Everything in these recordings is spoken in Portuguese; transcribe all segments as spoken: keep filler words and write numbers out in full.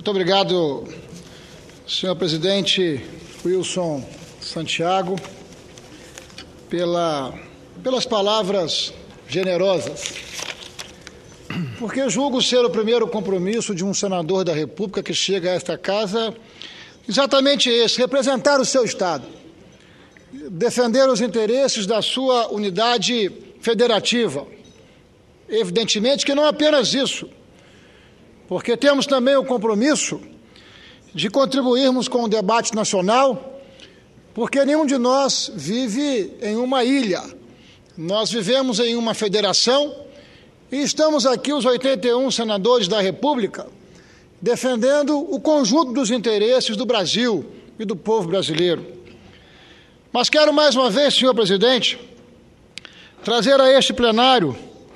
Muito obrigado, senhor presidente Wilson Santiago, pela, pelas palavras generosas, porque julgo ser o primeiro compromisso de um senador da República que chega a esta casa exatamente esse: representar o seu Estado, defender os interesses da sua unidade federativa. Evidentemente que não apenas isso, porque temos também o compromisso de contribuirmos com o debate nacional, porque nenhum de nós vive em uma ilha. Nós vivemos em uma federação e estamos aqui, os oitenta e um senadores da República, defendendo o conjunto dos interesses do Brasil e do povo brasileiro. Mas quero mais uma vez, senhor presidente, trazer a este plenário,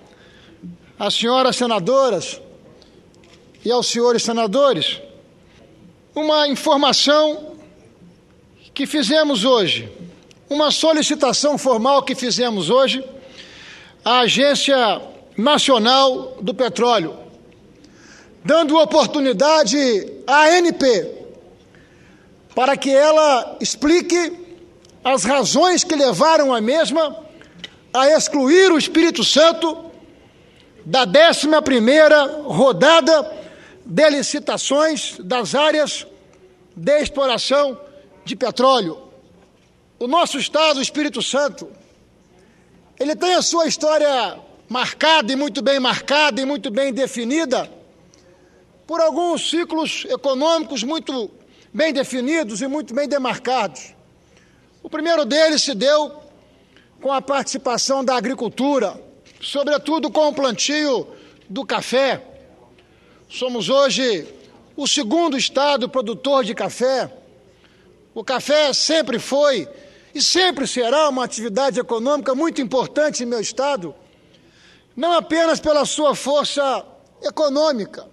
às senhoras senadoras e aos senhores senadores, uma informação que fizemos hoje, uma solicitação formal que fizemos hoje à Agência Nacional do Petróleo, dando oportunidade à A N P para que ela explique as razões que levaram a mesma a excluir o Espírito Santo da décima primeira rodada de licitações das áreas de exploração de petróleo. O nosso Estado, o Espírito Santo, ele tem a sua história marcada e muito bem marcada e muito bem definida por alguns ciclos econômicos muito bem definidos e muito bem demarcados. O primeiro deles se deu com a participação da agricultura, sobretudo com o plantio do café. Somos hoje o segundo estado produtor de café. O café sempre foi e sempre será uma atividade econômica muito importante em meu estado, não apenas pela sua força econômica,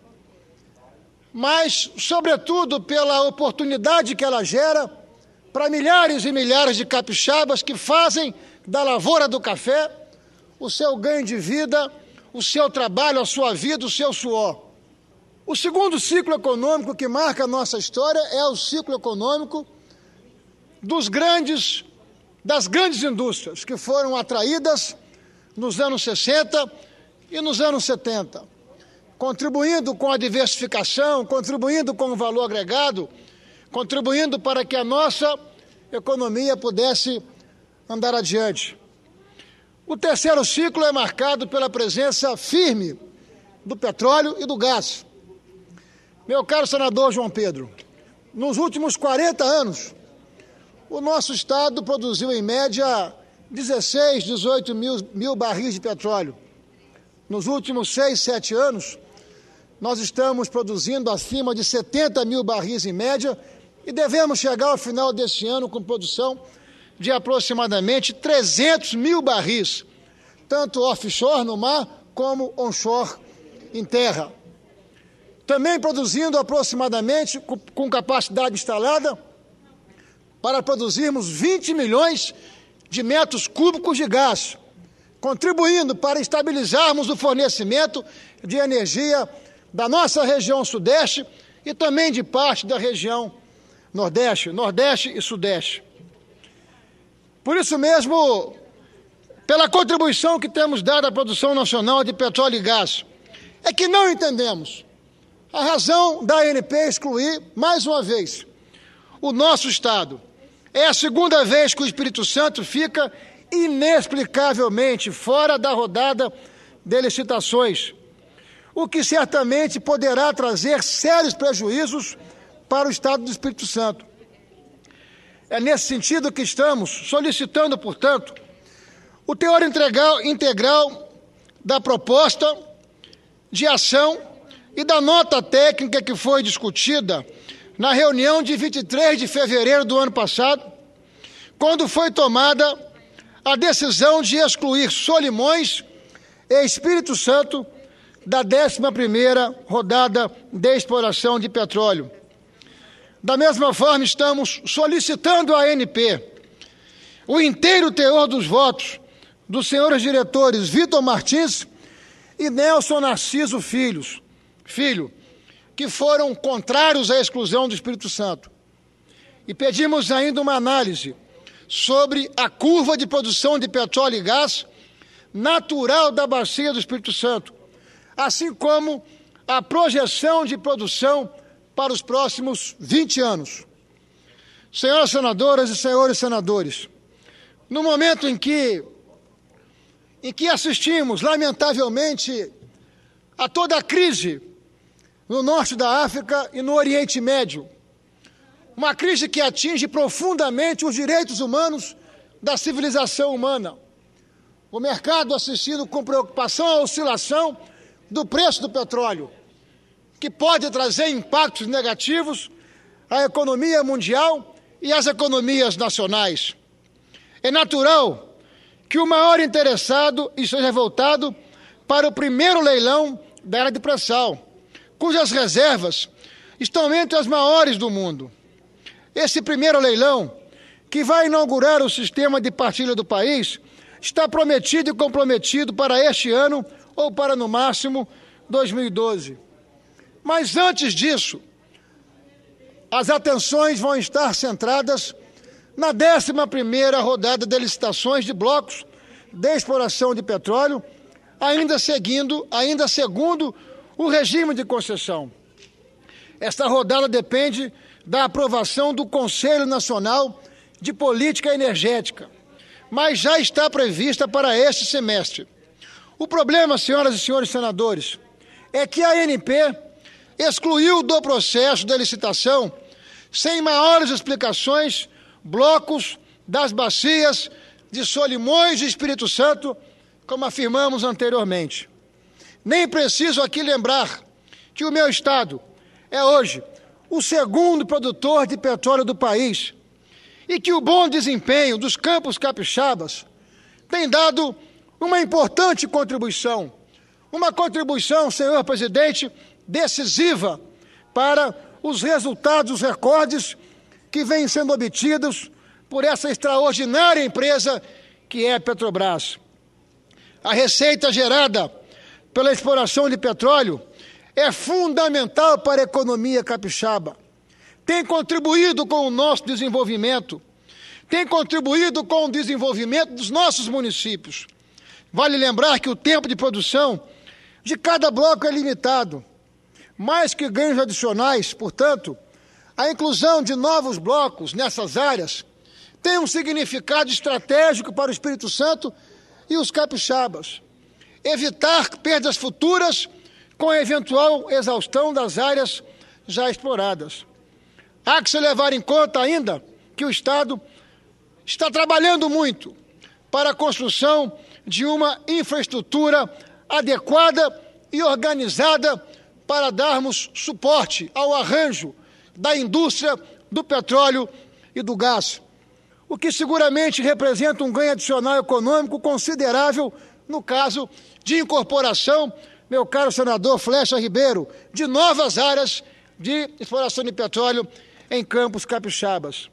mas, sobretudo, pela oportunidade que ela gera para milhares e milhares de capixabas que fazem da lavoura do café o seu ganho de vida, o seu trabalho, a sua vida, o seu suor. O segundo ciclo econômico que marca a nossa história é o ciclo econômico dos grandes, das grandes indústrias que foram atraídas nos anos sessenta e nos anos setenta, contribuindo com a diversificação, contribuindo com o valor agregado, contribuindo para que a nossa economia pudesse andar adiante. O terceiro ciclo é marcado pela presença firme do petróleo e do gás. Meu caro senador João Pedro, nos últimos quarenta anos, o nosso Estado produziu, em média, dezesseis, dezoito mil, mil barris de petróleo. Nos últimos seis, sete anos, nós estamos produzindo acima de setenta mil barris em média e devemos chegar ao final deste ano com produção de aproximadamente trezentos mil barris, tanto offshore no mar como onshore em terra. Também produzindo aproximadamente, com capacidade instalada, para produzirmos vinte milhões de metros cúbicos de gás, contribuindo para estabilizarmos o fornecimento de energia da nossa região sudeste e também de parte da região nordeste, nordeste e sudeste. Por isso mesmo, pela contribuição que temos dado à produção nacional de petróleo e gás, é que não entendemos a razão da A N P excluir, mais uma vez, o nosso Estado. É a segunda vez que o Espírito Santo fica inexplicavelmente fora da rodada de licitações, o que certamente poderá trazer sérios prejuízos para o Estado do Espírito Santo. É nesse sentido que estamos solicitando, portanto, o teor integral, integral da proposta de ação e da nota técnica que foi discutida na reunião de vinte e três de fevereiro do ano passado, quando foi tomada a decisão de excluir Solimões e Espírito Santo da décima primeira rodada de exploração de petróleo. Da mesma forma, estamos solicitando à A N P o inteiro teor dos votos dos senhores diretores Vitor Martins e Nelson Narciso Filhos, Filho, que foram contrários à exclusão do Espírito Santo. E pedimos ainda uma análise sobre a curva de produção de petróleo e gás natural da bacia do Espírito Santo, assim como a projeção de produção para os próximos vinte anos. Senhoras senadoras e senhores senadores, no momento em que, em que assistimos, lamentavelmente, a toda a crise no norte da África e no Oriente Médio, uma crise que atinge profundamente os direitos humanos da civilização humana, o mercado assistindo com preocupação à oscilação do preço do petróleo, que pode trazer impactos negativos à economia mundial e às economias nacionais. É natural que o maior interessado esteja voltado para o primeiro leilão da era de pré-sal, cujas reservas estão entre as maiores do mundo. Esse primeiro leilão, que vai inaugurar o sistema de partilha do país, está prometido e comprometido para este ano ou para, no máximo, dois mil e doze. Mas antes disso, as atenções vão estar centradas na décima primeira rodada de licitações de blocos de exploração de petróleo, ainda seguindo, ainda segundo o regime de concessão. Esta rodada depende da aprovação do Conselho Nacional de Política Energética, mas já está prevista para este semestre. O problema, senhoras e senhores senadores, é que a A N P excluiu do processo de licitação, sem maiores explicações, blocos das bacias de Solimões e Espírito Santo, como afirmamos anteriormente. Nem preciso aqui lembrar que o meu estado é hoje o segundo produtor de petróleo do país e que o bom desempenho dos campos capixabas tem dado uma importante contribuição, uma contribuição, senhor presidente, decisiva para os resultados, os recordes que vêm sendo obtidos por essa extraordinária empresa que é a Petrobras. A receita gerada pela exploração de petróleo é fundamental para a economia capixaba. Tem contribuído com o nosso desenvolvimento, tem contribuído com o desenvolvimento dos nossos municípios. Vale lembrar que o tempo de produção de cada bloco é limitado. Mais que ganhos adicionais, portanto, a inclusão de novos blocos nessas áreas tem um significado estratégico para o Espírito Santo e os capixabas. Evitar perdas futuras com a eventual exaustão das áreas já exploradas. Há que se levar em conta ainda que o Estado está trabalhando muito para a construção de uma infraestrutura adequada e organizada para darmos suporte ao arranjo da indústria do petróleo e do gás, o que seguramente representa um ganho adicional econômico considerável no caso de incorporação, meu caro senador Flecha Ribeiro, de novas áreas de exploração de petróleo em campos capixabas.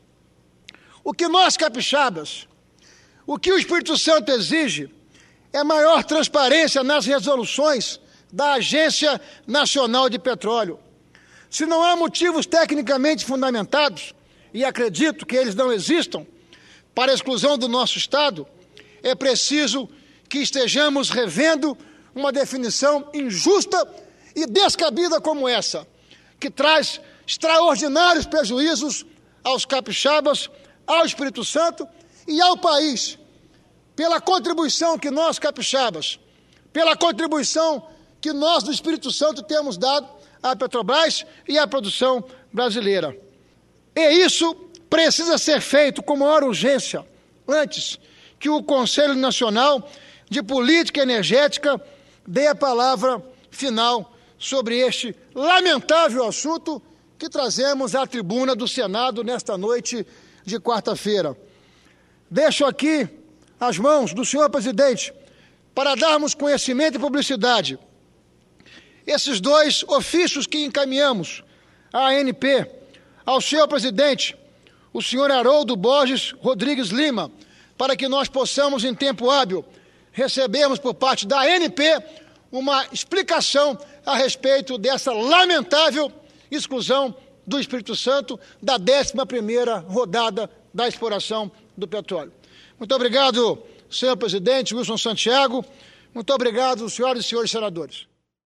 O que nós capixabas, o que o Espírito Santo exige é maior transparência nas resoluções da Agência Nacional de Petróleo. Se não há motivos tecnicamente fundamentados, e acredito que eles não existam, para a exclusão do nosso Estado, é preciso que estejamos revendo uma definição injusta e descabida como essa, que traz extraordinários prejuízos aos capixabas, ao Espírito Santo e ao país, pela contribuição que nós capixabas, pela contribuição que nós do Espírito Santo temos dado à Petrobras e à produção brasileira. E isso precisa ser feito com maior urgência, antes que o Conselho Nacional de Política Energética dê a palavra final sobre este lamentável assunto que trazemos à tribuna do Senado nesta noite de quarta-feira. Deixo aqui as mãos do senhor presidente para darmos conhecimento e publicidade esses dois ofícios que encaminhamos à A N P, ao senhor presidente, o senhor Haroldo Borges Rodrigues Lima, para que nós possamos, em tempo hábil, recebermos por parte da A N P uma explicação a respeito dessa lamentável exclusão do Espírito Santo da décima primeira rodada da exploração do petróleo. Muito obrigado, senhor presidente Wilson Santiago. Muito obrigado, senhoras e senhores senadores.